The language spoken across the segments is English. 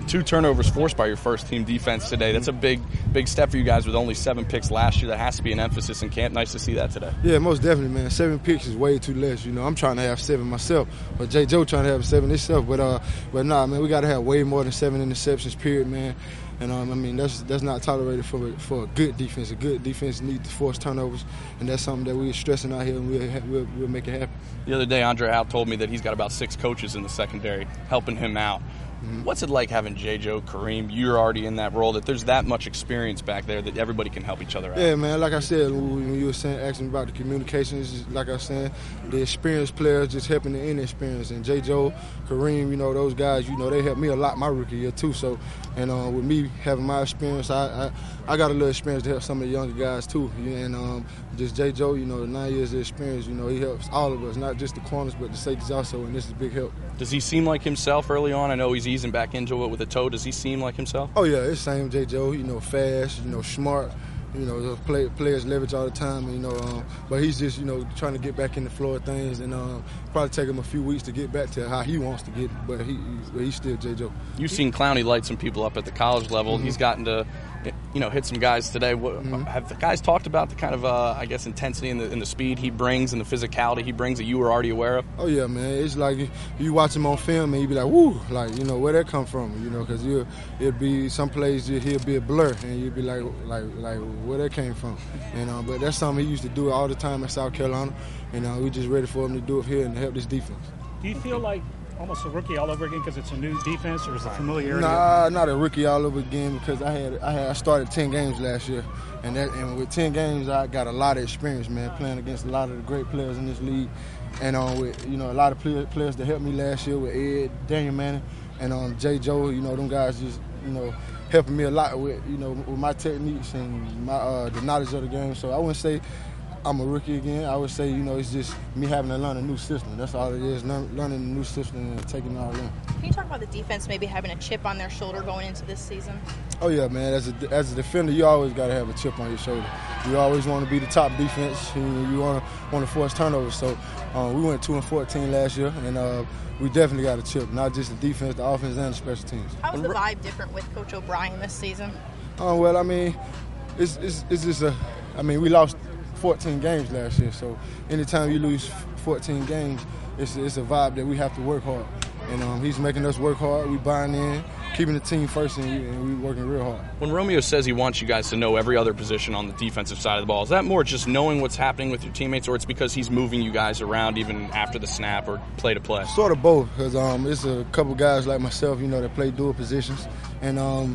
2 turnovers forced by your first-team defense today. That's a big step for you guys with only 7 picks last year. That has to be an emphasis in camp. Nice to see that today. Yeah, most definitely, man. 7 picks is way too less. I'm trying to have 7 myself, but J. Joe trying to have 7 himself. But nah, man, we got to have way more than 7 interceptions, period, man. And I mean, that's not tolerated for a good defense. A good defense needs to force turnovers, and that's something that we're stressing out here, and we'll make it happen. The other day, Andre Howe told me that he's got about 6 coaches in the secondary helping him out. Mm-hmm. What's it like having J. Joe, Kareem? You're already in that role, that there's that much experience back there that everybody can help each other out. Yeah, man, like I said, when you were asking about the communication, it's just, like I was saying, the experienced players just helping the inexperienced. And J. Joe, Kareem, those guys, they helped me a lot my rookie year too. So, and with me having my experience, I got a little experience to help some of the younger guys too. And just J. Joe, the 9 years of experience, he helps all of us, not just the corners, but the safeties also, and this is a big help. Does he seem like himself early on? I know he's easing back into it with a toe. Does he seem like himself? Oh, yeah, it's the same J. Joe, fast, smart. Those players leverage all the time, but he's just, trying to get back in the flow of things, and probably take him a few weeks to get back to how he wants to get, but he's still J. Joe. You've seen Clowney light some people up at the college level. Mm-hmm. He's gotten to, hit some guys today. Mm-hmm. Have the guys talked about the kind of, intensity and the speed he brings and the physicality he brings that you were already aware of? Oh, yeah, man. It's like you watch him on film and you be like, woo, like, where that come from, because it'll be some plays he'll be a blur, and you'll be like where that came from. And but that's something he used to do all the time at South Carolina, and we just ready for him to do it here and help this defense. Do you feel like almost a rookie all over again because it's a new defense, or is it familiarity? Nah, not a rookie all over again, because I started 10 games last year, and with 10 games I got a lot of experience, man, playing against a lot of the great players in this league, and with a lot of players that helped me last year with Ed, Daniel Manning, and J. Joe. Them guys just helping me a lot with with my techniques and my the knowledge of the game. So I wouldn't say I'm a rookie again. I would say, it's just me having to learn a new system. That's all it is, learning a new system and taking it all in. Can you talk about the defense maybe having a chip on their shoulder going into this season? Oh, yeah, man. As a defender, you always got to have a chip on your shoulder. You always want to be the top defense. You want to force turnovers. So we went 2-14 last year, and we definitely got a chip, not just the defense, the offense, and the special teams. How was the vibe different with Coach O'Brien this season? Well, I mean, it's just we lost 14 games last year, so anytime you lose 14 games, it's a vibe that we have to work hard. And he's making us work hard. We buying in, keeping the team first, and we working real hard. When Romeo says he wants you guys to know every other position on the defensive side of the ball, is that more just knowing what's happening with your teammates, or it's because he's moving you guys around even after the snap or play to play? Sort of both, because it's a couple guys like myself, that play dual positions. And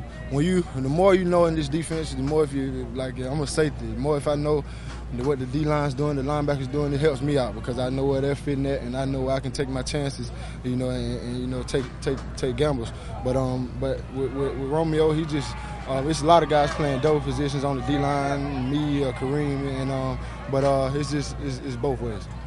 the more you know in this defense, the more I'm a safety, the more if I know what the D-line's doing, the linebackers doing, it helps me out, because I know where they're fitting at, and I know where I can take my chances, and take gambles. But with Romeo, he just it's a lot of guys playing double positions on the D-line, me, Kareem, and but it's both ways.